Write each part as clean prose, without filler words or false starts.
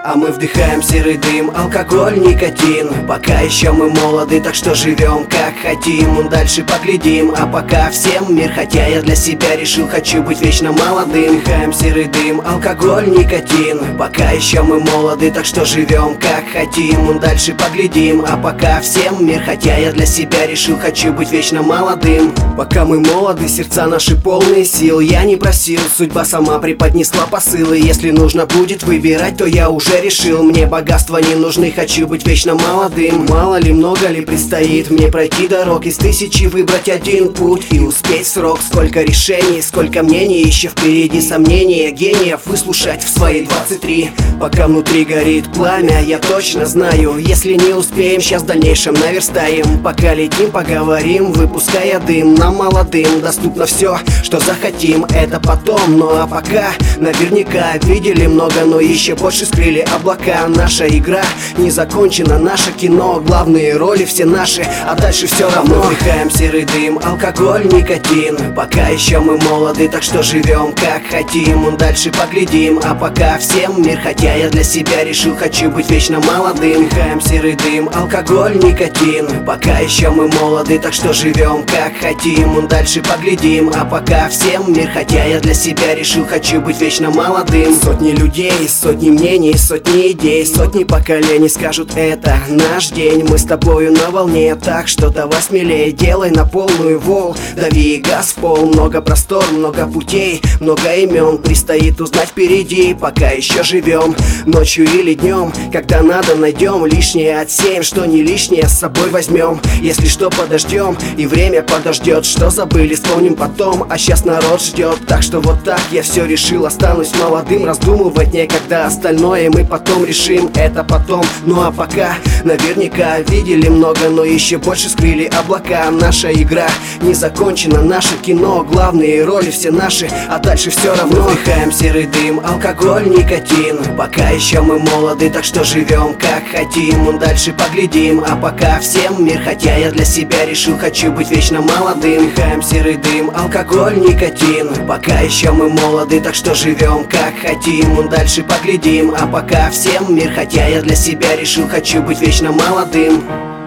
А мы вдыхаем серый дым, алкоголь, никотин. Пока еще мы молоды, так что живем как хотим. Дальше поглядим, а пока всем мир. Хотя я для себя решил, хочу быть вечно молодым. Вдыхаем серый дым, алкоголь, никотин. Пока еще мы молоды, так что живем как хотим. Дальше поглядим, а пока всем мир. Хотя я для себя решил, хочу быть вечно молодым. Пока мы молоды, сердца наши полные сил. Я не просил, судьба сама преподнесла посылы. Если нужно будет выбирать, то я уже решил. Мне богатства не нужны, хочу быть вечно молодым. Мало ли, много ли предстоит мне пройти дорог, из тысячи выбрать один путь и успеть в срок. Сколько решений, сколько мнений, еще впереди сомнения гениев выслушать в свои 23. Пока внутри горит пламя, я точно знаю, если не успеем, сейчас в дальнейшем наверстаем. Пока летим, поговорим, выпуская дым. Нам молодым доступно все, что захотим, это потом. Ну а пока наверняка видели много, но еще больше скрыли облака. Наша игра не закончена, наше кино, главные роли все наши, а дальше все равно. Мы вдыхаем серый дым, алкоголь, никотин. Пока еще мы молоды, так что живем как хотим. Дальше поглядим, а пока всем мир. Хотя я для себя решил, хочу быть вечно молодым. Вдыхаем серый дым, алкоголь, никотин. Пока еще мы молоды, так что живем как хотим. Дальше поглядим, а пока всем мир. Хотя я для себя решил, хочу быть вечно молодым. Сотни людей, сотни мнений, сотни идей, сотни поколений скажут, это наш день. Мы с тобою на волне, так что давай смелее, делай на полную вол, дави газ в пол. Много простор, много путей, много имен предстоит узнать впереди. Пока еще живем, ночью или днем, когда надо найдем. Лишнее отсеем, что не лишнее с собой возьмем. Если что, подождем, и время подождет. Что забыли, вспомним потом, а сейчас народ ждет. Так что вот так я все решил, останусь молодым. Раздумывать некогда, остальное мы потом решим, это потом. Ну а пока наверняка видели много, но еще больше скрыли облака. Наша игра не закончена, наше кино, главные роли все наши, а дальше все равно. Вдыхаем серый дым, алкоголь, никотин. Пока еще мы молоды, так что живем как хотим. Дальше поглядим, а пока всем мир. Хотя я для себя решил, хочу быть вечно молодым. Вдыхаем серый дым, алкоголь, никотин. Пока еще мы молоды, так что живем как хотим. Дальше поглядим, а пока всем мир. Хотя я для себя решил, хочу быть вечно молодым.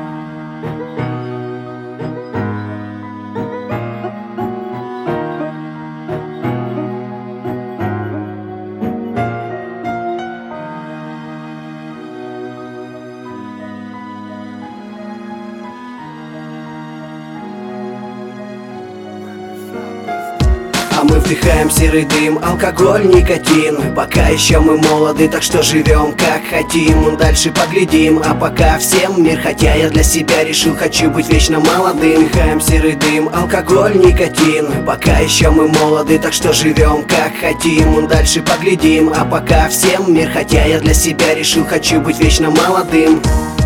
А мы вдыхаем серый дым, алкоголь, никотин. Пока еще мы молоды, так что живем как хотим. Дальше поглядим, а пока всем мир. Хотя я для себя решил, хочу быть вечно молодым. Вдыхаем серый дым, алкоголь, никотин. Пока еще мы молоды, так что живем как хотим. Дальше поглядим, а пока всем мир. Хотя я для себя решил, хочу быть вечно молодым.